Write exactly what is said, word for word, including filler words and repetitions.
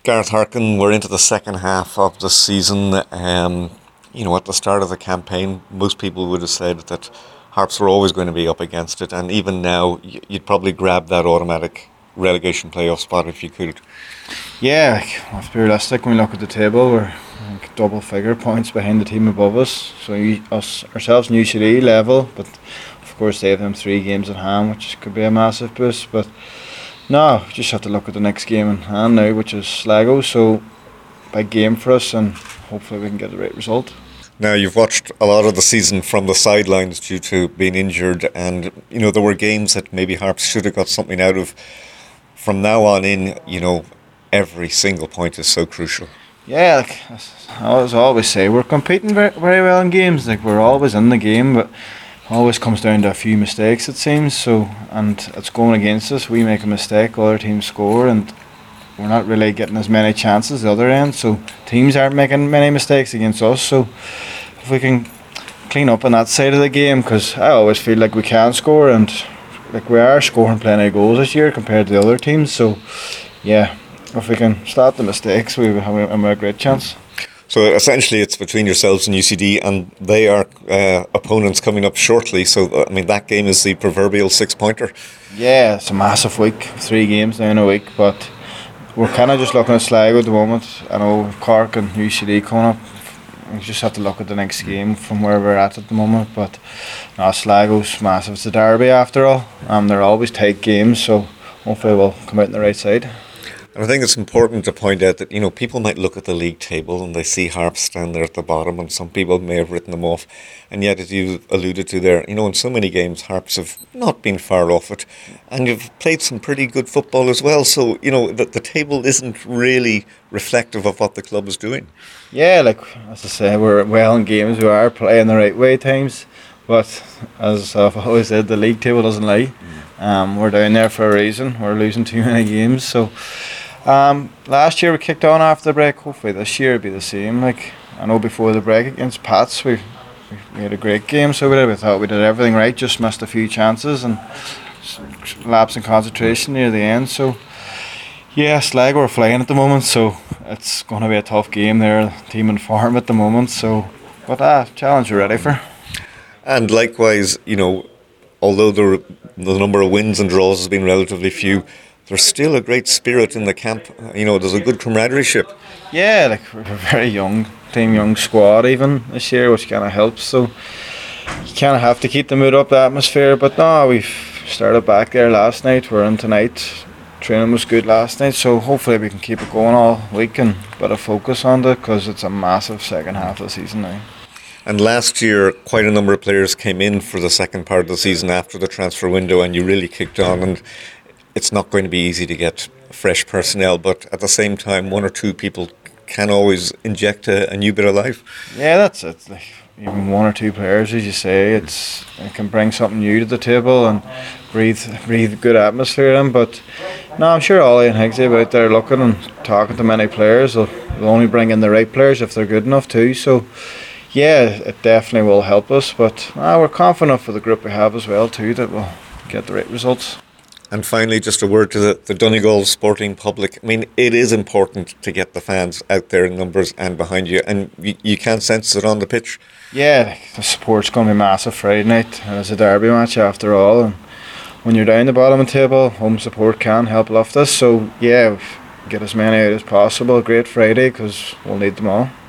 Gareth Harkin, we're into the second half of the season. Um, you know, at the start of the campaign, most people would have said that Harps were always going to be up against it, and even now, you'd probably grab that automatic relegation playoff spot if you could. Yeah, like, let's be realistic. When we look at the table, we're like double figure points behind the team above us. So you, us ourselves and U C D level, but of course they have them three games at hand, which could be a massive boost. But no, we just have to look at the next game in hand now, which is Sligo. So big game for us, and hopefully we can get the right result. Now, you've watched a lot of the season from the sidelines due to being injured, and you know there were games that maybe Harps should have got something out of. From now on in, you know, every single point is so crucial. Yeah, like I always always say, we're competing very, very well in games. Like we're always in the game, but it always comes down to a few mistakes, it seems. So, and it's going against us. We make a mistake, other teams score, and we're not really getting as many chances the other end. So teams aren't making many mistakes against us. So if we can clean up on that side of the game, because I always feel like we can score, and like we are scoring plenty of goals this year compared to the other teams. So yeah, if we can stop the mistakes, we have a, a great chance. So essentially it's between yourselves and U C D, and they are uh, opponents coming up shortly. So I mean, that game is the proverbial six-pointer. Yeah, it's a massive week, three games now in a week, but we're kind of just looking at Sligo at the moment. I know Cork and U C D coming up. We just have to look at the next game from where we're at at the moment. But no, Sligo's massive. It's a derby after all. Um, they're always tight games, so hopefully we'll come out on the right side. And I think it's important to point out that, you know, people might look at the league table and they see Harps stand there at the bottom, and some people may have written them off. And yet, as you alluded to there, you know, in so many games, Harps have not been far off it. And you've played some pretty good football as well. So, you know, the, the table isn't really reflective of what the club is doing. Yeah, like, as I say, we're well in games. We are playing the right way at times. But, as I've always said, the league table doesn't lie. Mm. Um, we're down there for a reason. We're losing too many games. So, Um, last year we kicked on after the break. Hopefully this year it'll be the same. Like I know before the break against Pats we, we had a great game, so we did. We thought we did everything right, just missed a few chances and lapse in concentration near the end. So yeah, Sligo are flying at the moment, so it's going to be a tough game there. Team in form at the moment, so but ah, challenge we're ready for. And likewise, you know, although the the number of wins and draws has been relatively few, there's still a great spirit in the camp. You know, there's a good camaraderie. Yeah, like we're a very young team, young squad even this year, which kind of helps. So you kind of have to keep the mood up, the atmosphere. But no, we've started back there last night. We're in tonight. Training was good last night, so hopefully we can keep it going all week and a bit of focus on it, because it's a massive second half of the season now. And last year, quite a number of players came in for the second part of the season after the transfer window, and you really kicked on. And it's not going to be easy to get fresh personnel, but at the same time, one or two people can always inject a, a new bit of life. Yeah, that's it. Like, even one or two players, as you say, it's it can bring something new to the table and breathe breathe good atmosphere in. But no, I'm sure Ollie and Higgsy are out there looking and talking to many players. They'll, they'll only bring in the right players if they're good enough too. So yeah, it definitely will help us. But no, we're confident for the group we have as well too that we'll get the right results. And finally, just a word to the, the Donegal sporting public. I mean, it is important to get the fans out there in numbers and behind you, and you, you can sense it on the pitch. Yeah, the support's going to be massive Friday night. It's a derby match after all, and when you're down the bottom of the table, home support can help lift us. So yeah, get as many out as possible. Great Friday, because we'll need them all.